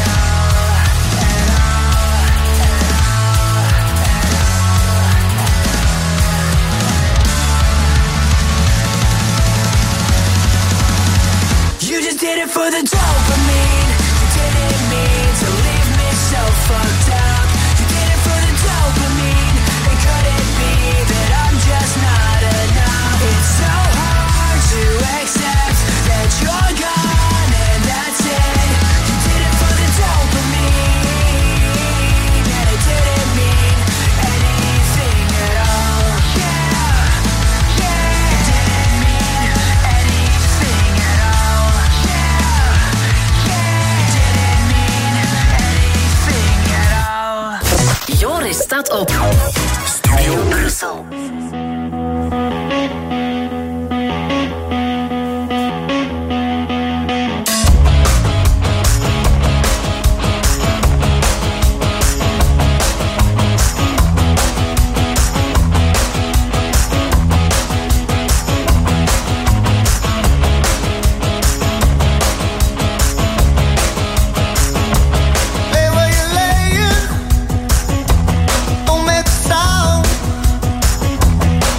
You just did it for the dopamine. You didn't mean to leave me so fucked up. You did it for the dopamine. And could it be that I'm just not enough? It's so hard to accept that you're gone and that's it. You did it for the dopamine. And it didn't mean anything at all. Yeah, yeah. It didn't mean anything at all. Joris staat op. Studio Brussel. Don't make a sound.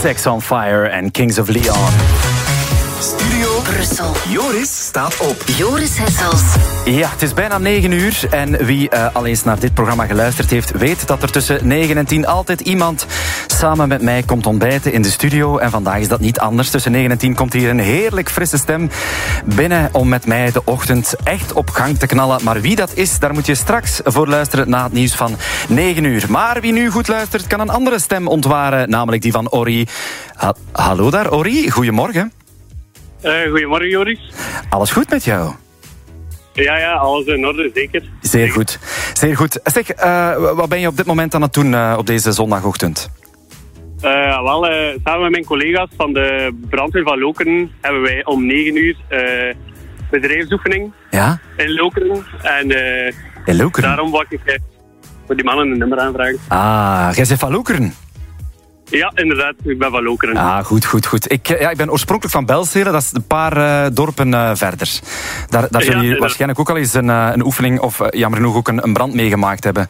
Sex on Fire en Kings of Leon. Studio Brussel. Joris staat op. Joris Hessels. Ja, het is bijna 9 uur en wie al eens naar dit programma geluisterd heeft, weet dat er tussen 9 en 10 altijd iemand samen met mij komt ontbijten in de studio. En vandaag is dat niet anders. Tussen 9 en 10 komt hier een heerlijk frisse stem binnen om met mij de ochtend echt op gang te knallen. Maar wie dat is, daar moet je straks voor luisteren na het nieuws van 9 uur. Maar wie nu goed luistert, kan een andere stem ontwaren, namelijk die van Ori. Hallo daar, Ori. Goedemorgen. Goedemorgen, Joris. Alles goed met jou? Ja, alles in orde, zeker. Zeer goed, zeer goed. Zeg, wat ben je op dit moment aan het doen op deze zondagochtend? Samen met mijn collega's van de brandweer van Lokeren hebben wij om 9 uur bedrijfsoefening in Lokeren. En in Lokeren? Daarom wou ik voor die mannen een nummer aanvragen. Ah, jij bent van Lokeren? Ja, inderdaad, ik ben van Lokeren. Ah, goed. Ik ben oorspronkelijk van Belzele, dat is een paar dorpen verder. Daar zullen jullie waarschijnlijk ook al eens een oefening of jammer genoeg ook een brand meegemaakt hebben.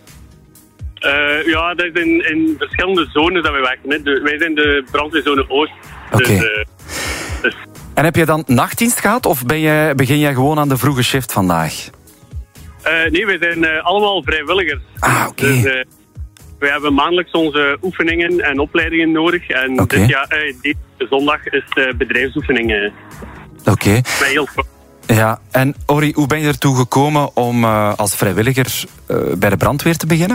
Dat is in verschillende zones dat wij werken. Hè. Wij zijn de brandweerzone Oost. Oké. Dus. En heb je dan nachtdienst gehad of begin jij gewoon aan de vroege shift vandaag? Nee, wij zijn allemaal vrijwilligers. Ah, oké. Dus, we hebben maandelijks onze oefeningen en opleidingen nodig. En deze zondag is de bedrijfsoefening. Oké. Heel goed. Ja, en Ori, hoe ben je ertoe gekomen om als vrijwilliger bij de brandweer te beginnen?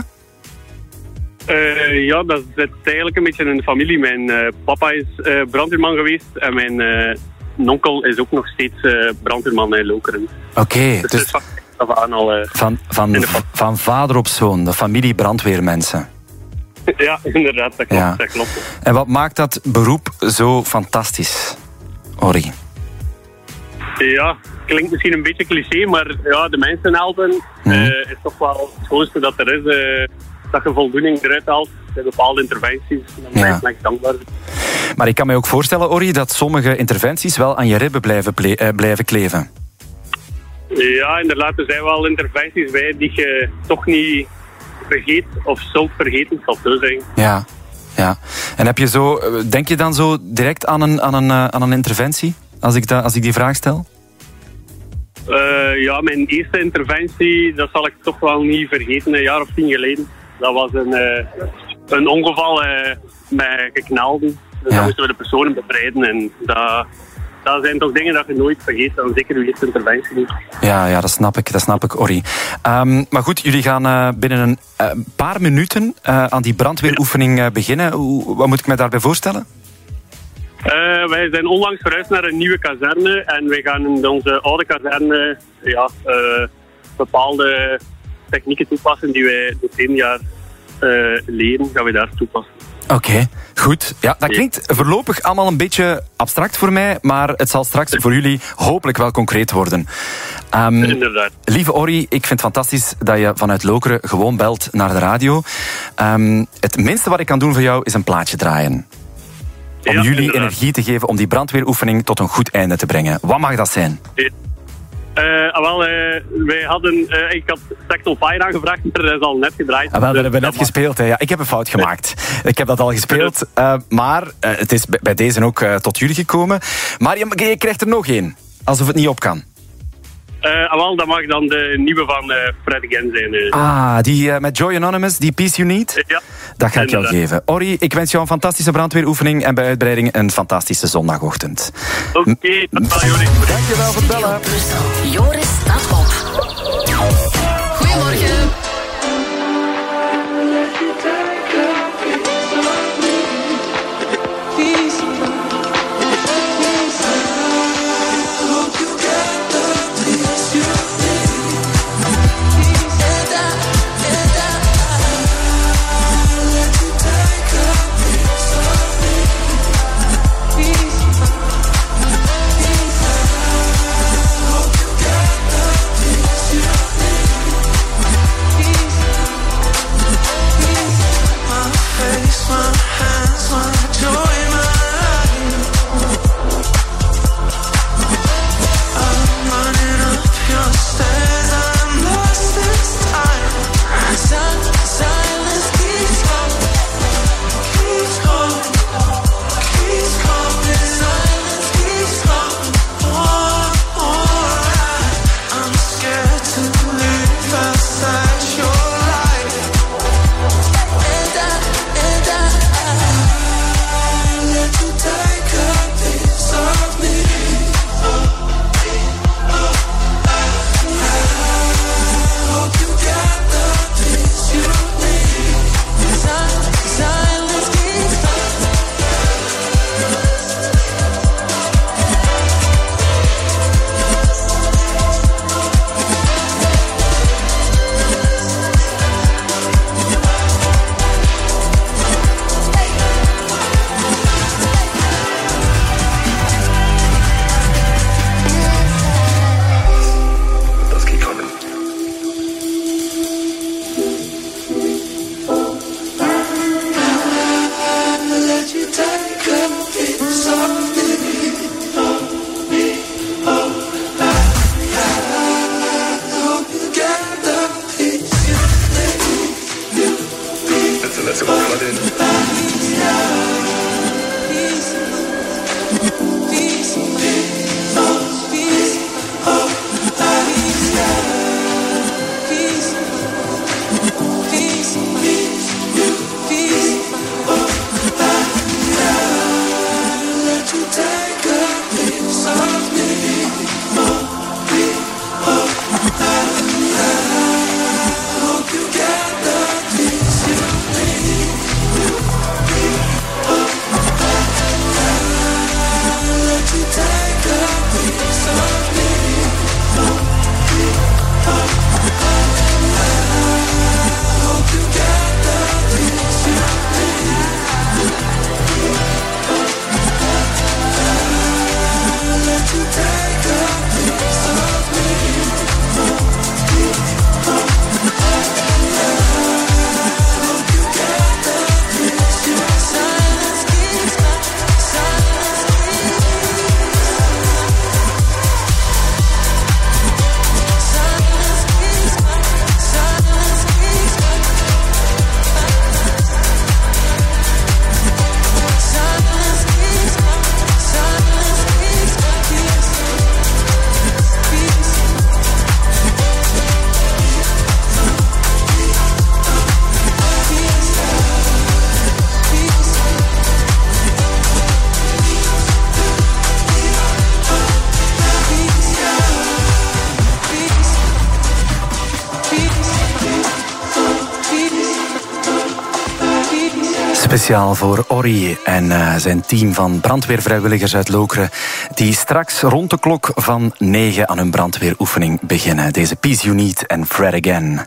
Dat zit eigenlijk een beetje in de familie. Mijn papa is brandweerman geweest en mijn onkel is ook nog steeds brandweerman in Lokeren. Oké, dus van vader op zoon, de familie brandweermensen. Ja, inderdaad, dat klopt. Ja. Dat klopt. En wat maakt dat beroep zo fantastisch, Ori? Ja, klinkt misschien een beetje cliché, maar de mensen helpen is toch wel het schoonste dat er is. Dat je voldoening eruit haalt bij bepaalde interventies. Dan blijf je echt dankbaar. Maar ik kan me ook voorstellen, Ori, dat sommige interventies wel aan je ribben blijven kleven. Ja, inderdaad. Er zijn wel interventies bij die je toch niet vergeet of zult vergeten, zal zo zijn. Ja. En heb je denk je dan zo direct aan een interventie, als ik die vraag stel? Mijn eerste interventie, dat zal ik toch wel niet vergeten, een jaar of 10 geleden. Dat was een ongeval met geknalden. Dus dan moesten we de personen bevrijden. En dat zijn toch dingen dat je nooit vergeet. Dan zeker je eerste interventie niet. Ja, dat snap ik, Ori. Maar goed, jullie gaan binnen een paar minuten aan die brandweeroefening beginnen. Wat moet ik me daarbij voorstellen? Wij zijn onlangs verhuisd naar een nieuwe kazerne. En wij gaan in onze oude kazerne bepaalde technieken toepassen die wij dit 1 jaar leren, gaan we daar toepassen. Oké, goed. Ja, dat klinkt voorlopig allemaal een beetje abstract voor mij, maar het zal straks voor jullie hopelijk wel concreet worden. Inderdaad. Lieve Ori, ik vind het fantastisch dat je vanuit Lokeren gewoon belt naar de radio. Het minste wat ik kan doen voor jou is een plaatje draaien. Om jullie energie te geven om die brandweeroefening tot een goed einde te brengen. Wat mag dat zijn? Ik had Sex on Fire aangevraagd, maar dat is al net gedraaid. Dat hebben we net gespeeld. Ja, ik heb een fout gemaakt. Ik heb dat al gespeeld. Maar het is bij deze ook tot jullie gekomen. Maar je krijgt er nog één, alsof het niet op kan. Dat mag dan de nieuwe van Fred again zijn. Die met Joy Anonymous, die Peace You Need. Ja. Dat ga ik jou geven. Ori, ik wens jou een fantastische brandweeroefening en bij uitbreiding een fantastische zondagochtend. Oké, dankjewel Joris. Dankjewel voor het bellen. Joris staat op. Goedemorgen. Speciaal voor Orry en zijn team van brandweervrijwilligers uit Lokeren, die straks rond de klok van 9 aan hun brandweeroefening beginnen. Deze Peace You Need en Fred Again.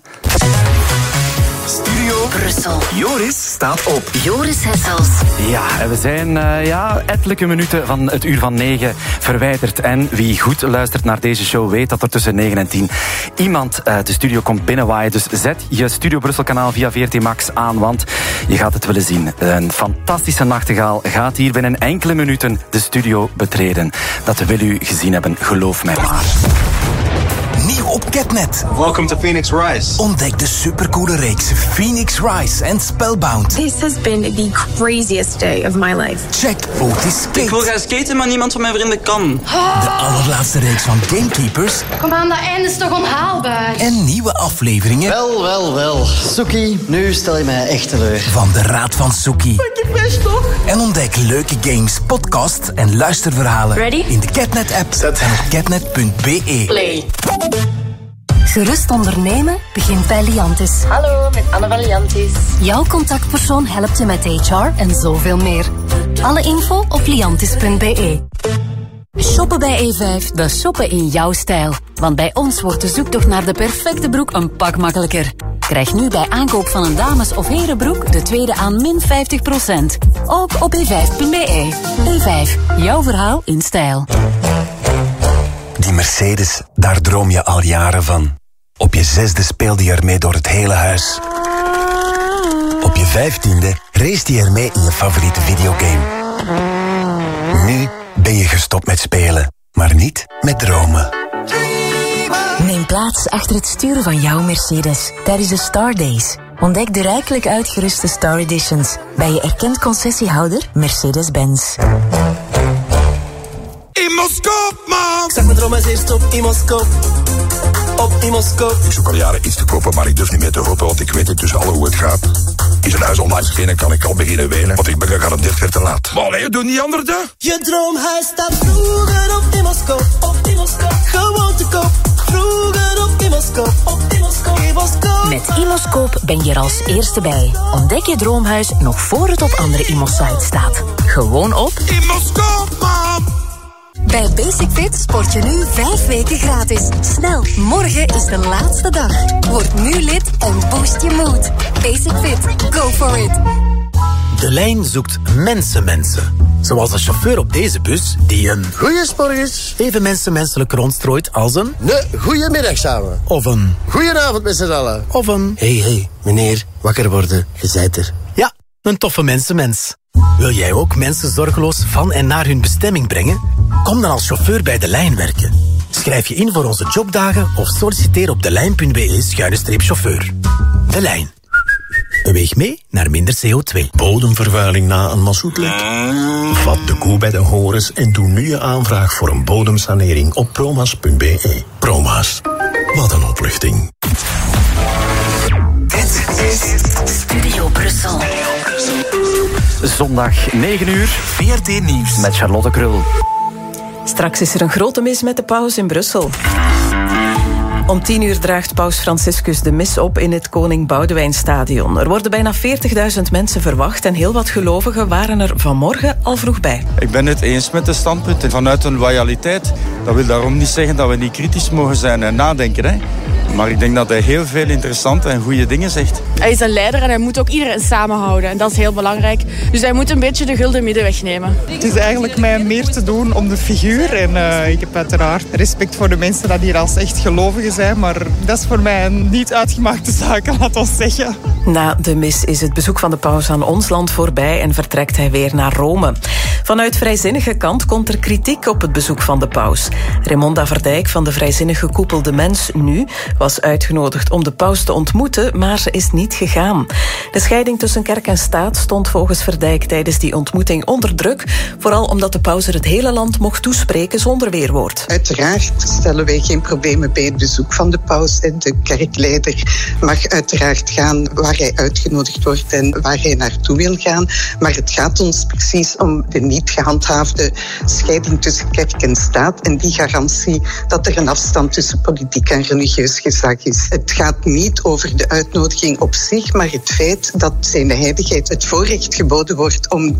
Studio Brussel. Joris staat op. Joris Hessels. Ja, en we zijn ettelijke minuten van het uur van 9 verwijderd. En wie goed luistert naar deze show weet dat er tussen 9 en 10 iemand de studio komt binnenwaaien. Dus zet je Studio Brussel kanaal via VRT Max aan, want je gaat het willen zien. Een fantastische nachtegaal gaat hier binnen enkele minuten de studio betreden. Dat wil u gezien hebben, geloof mij maar. Nieuw op Catnet. Welcome to Phoenix Rise. Ontdek de supercoole reeks Phoenix Rise en Spellbound. This has been the craziest day of my life. Check Otis Skate. Ik wil gaan skaten, maar niemand van mijn vrienden kan. De allerlaatste reeks van Gamekeepers. Kom aan, dat einde is toch onhaalbaar? En nieuwe afleveringen. Wel. Soekie, nu stel je mij echt teleur. Van de Raad van Soekie. Ik best toch? En ontdek leuke games, podcasts en luisterverhalen. Ready? In de Catnet-app en op catnet.be. Play. Gerust ondernemen begint bij Liantis. Hallo, met Anne van Liantis. Jouw contactpersoon helpt je met HR en zoveel meer. Alle info op liantis.be. Shoppen bij E5, dat is shoppen in jouw stijl. Want bij ons wordt de zoektocht naar de perfecte broek een pak makkelijker. Krijg nu bij aankoop van een dames- of herenbroek de tweede aan min 50%. Ook op e5.be. E5, jouw verhaal in stijl. Die Mercedes, daar droom je al jaren van. Op je 6e speelde je ermee door het hele huis. Op je 15e race je ermee in je favoriete videogame. Nu ben je gestopt met spelen, maar niet met dromen. Neem plaats achter het stuur van jouw Mercedes tijdens de Star Days. Ontdek de rijkelijk uitgeruste Star Editions bij je erkend concessiehouder Mercedes-Benz. Imoscoop, man! Ik zag mijn droom als eerst op Imoscoop. Op Imoscoop. Ik zoek al jaren iets te kopen, maar ik durf niet meer te hopen, want ik weet intussen al hoe het gaat. Is een huis online gegeven, kan ik al beginnen wenen, want ik ben gegarandeerd weer te laat. Maar allee, doe niet anders, hè? Je droomhuis staat vroeger op Imoscoop. Op Imoscoop. Gewoon te koop. Vroeger op Imoscoop. Op Imoscoop. Imoscoop. Met Imoscoop ben je er als eerste bij. Ontdek je droomhuis nog voor het op andere Imos-sites staat. Gewoon op Imoscoop, man! Bij Basic Fit sport je nu 5 weken gratis. Snel, morgen is de laatste dag. Word nu lid en boost je mood. Basic Fit, go for it. De lijn zoekt mensen. Zoals de chauffeur op deze bus die een Goeiemorgens. even menselijk rondstrooit als een... Goedemiddag samen. Of een... Goedenavond met z'n allen. Of een... Hey, meneer, wakker worden, je zijt er. Ja, een toffe mensenmens. Wil jij ook mensen zorgeloos van en naar hun bestemming brengen? Kom dan als chauffeur bij De Lijn werken. Schrijf je in voor onze jobdagen of solliciteer op delijn.be/chauffeur. De Lijn. Beweeg mee naar minder CO2. Bodemvervuiling na een massoetlek? Vat de koe bij de horens en doe nu je aanvraag voor een bodemsanering op promas.be. Promas. Wat een opluchting. Dit is Studio Brussel. Zondag 9 uur. VRT Nieuws. Met Charlotte Krul. Straks is er een grote mis met de paus in Brussel. Om 10 uur draagt paus Franciscus de mis op in het Koning Boudewijnstadion. Er worden bijna 40.000 mensen verwacht en heel wat gelovigen waren er vanmorgen al vroeg bij. Ik ben het eens met de standpunten vanuit een loyaliteit. Dat wil daarom niet zeggen dat we niet kritisch mogen zijn en nadenken, hè. Maar ik denk dat hij heel veel interessante en goede dingen zegt. Hij is een leider en hij moet ook iedereen samenhouden. En dat is heel belangrijk. Dus hij moet een beetje de gulden middenweg nemen. Het is eigenlijk mij meer te doen om de figuur. En ik heb uiteraard respect voor de mensen die hier als echt gelovigen zijn. Maar dat is voor mij een niet uitgemaakte zaak, laat ons zeggen. Na de mis is het bezoek van de paus aan ons land voorbij en vertrekt hij weer naar Rome. Vanuit vrijzinnige kant komt er kritiek op het bezoek van de paus. Raimonda Verdijk van de vrijzinnige koepel De Mens Nu was uitgenodigd om de paus te ontmoeten, maar ze is niet gegaan. De scheiding tussen kerk en staat stond volgens Verdijk tijdens die ontmoeting onder druk, vooral omdat de paus er het hele land mocht toespreken zonder weerwoord. Uiteraard stellen wij geen problemen bij het bezoek van de paus en de kerkleider mag uiteraard gaan waar hij uitgenodigd wordt en waar hij naartoe wil gaan. Maar het gaat ons precies om de niet gehandhaafde scheiding tussen kerk en staat en die garantie dat er een afstand tussen politiek en religieus gezag is. Het gaat niet over de uitnodiging op zich, maar het feit dat zijn heiligheid het voorrecht geboden wordt om